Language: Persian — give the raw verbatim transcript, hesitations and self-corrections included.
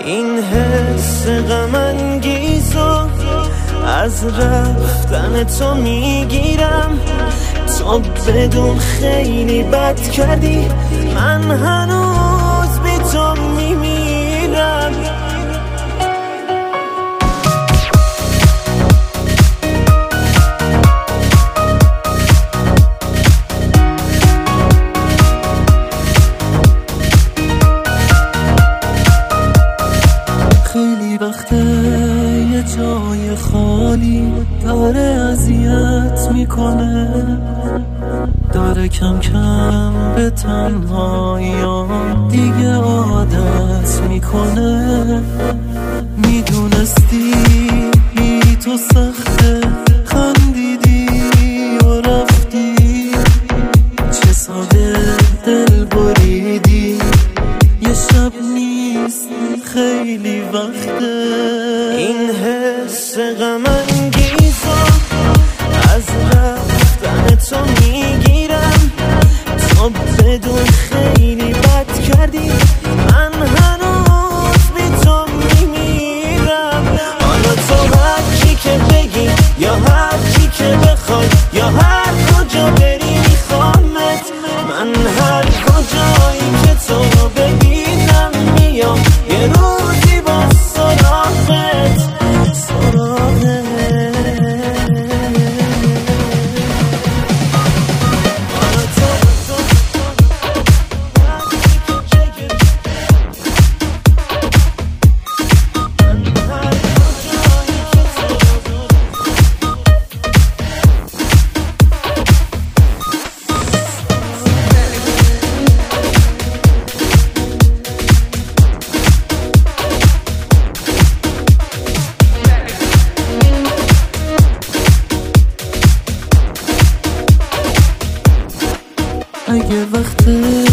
این حس غم انگیزو از رفتن تو میگیرم. تو بدون خیلی بد کردی، من هنوز بی تو میمیرم. خیلی وقته یه جای خالی داره اذیت میکنه، داره کم کم به تنهاییام دیگه عادت میکنه. میدونستی بی تو سخته، خندیدی و رفتی، چه ساده دل بریدی. یه شب نیست خیلی وقته این حس غم انگیزو از رفتن تو میگیرم. تو بدون خیلی بد کردی، من هنوز بی تو میمیرم. حالا تو هر چی که بگی یا هر چی که بخوای یا هر کجا بری میخوامت. من هر کجایی که تو ببینم میام یه روزی با سراغت سراغت. اگه وقت